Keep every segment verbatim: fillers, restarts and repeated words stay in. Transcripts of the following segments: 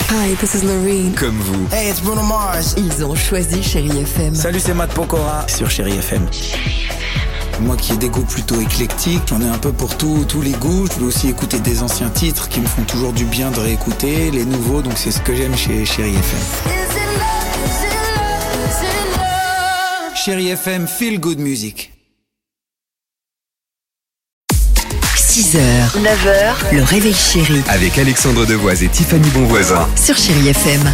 Hi, this is Loreen. Comme vous. Hey, it's Bruno Mars. Ils ont choisi Chérie F M. Salut, c'est Matt Pokora sur Chérie F M. Moi qui ai des goûts plutôt éclectiques, j'en ai un peu pour tout, tous les goûts. Je peux aussi écouter des anciens titres qui me font toujours du bien de réécouter, les nouveaux, donc c'est ce que j'aime chez Chérie F M. Chérie F M, feel good music. six heures, neuf heures, le réveil chéri Avec Alexandre Devoise et Tiffany Bonvoisin. sur Chérie F M.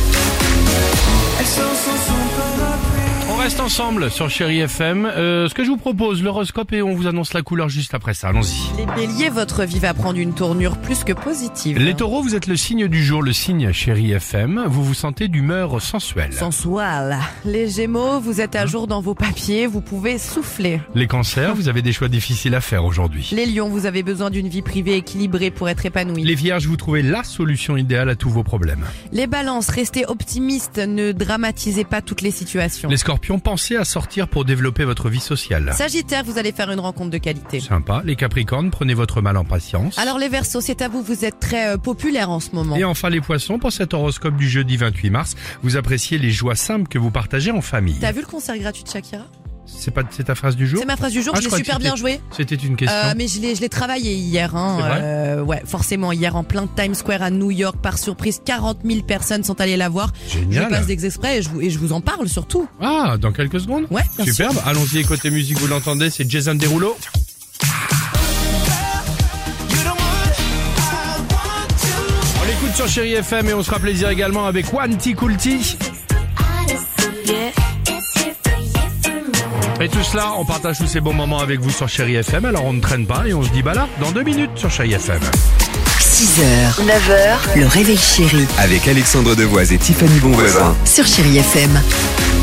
On reste ensemble sur Chérie F M. Euh, ce que je vous propose, l'horoscope, et on vous annonce la couleur juste après ça. Allons-y. Les béliers, votre vie va prendre une tournure plus que positive. Les taureaux, vous êtes le signe du jour, le signe Chérie F M. Vous vous sentez d'humeur sensuelle. Sensual. Les gémeaux, vous êtes à jour dans vos papiers, vous pouvez souffler. Les cancers, vous avez des choix difficiles à faire aujourd'hui. Les lions, vous avez besoin d'une vie privée équilibrée pour être épanoui. Les vierges, vous trouvez la solution idéale à tous vos problèmes. Les balances, restez optimistes, ne dramatisez pas toutes les situations. Les scorpions, pensez à sortir pour développer votre vie sociale. Sagittaire, vous allez faire une rencontre de qualité. Sympa. Les capricornes, prenez votre mal en patience. Alors les Verseaux, c'est à vous, vous êtes très euh, populaire en ce moment. Et enfin les poissons, pour cet horoscope du jeudi vingt-huit mars, vous appréciez les joies simples que vous partagez en famille. T'as vu le concert gratuit de Shakira? C'est pas c'est ta phrase du jour? C'est ma phrase du jour, Ah, je l'ai crois que super c'était- bien joué. C'était une question. Euh, mais je l'ai, je l'ai travaillé hier, hein. C'est vrai Euh, ouais, forcément, hier en plein Times Square à New York, par surprise, quarante mille personnes sont allées la voir. Génial. Je passe des extraits et je vous, et je vous en parle surtout. Ah, dans quelques secondes? Ouais, bien Superbe. Allons-y, côté musique, vous l'entendez, c'est Jason Derulo. On l'écoute sur Chérie F M et on se fera plaisir également avec One T Cool T. Et tout cela, on partage tous ces bons moments avec vous sur Chérie F M. Alors on ne traîne pas et on se dit bah là, dans deux minutes sur Chérie F M. six heures, neuf heures, le réveil chéri Avec Alexandre Devoise et Tiffany Bonvoisin. sur Chérie F M.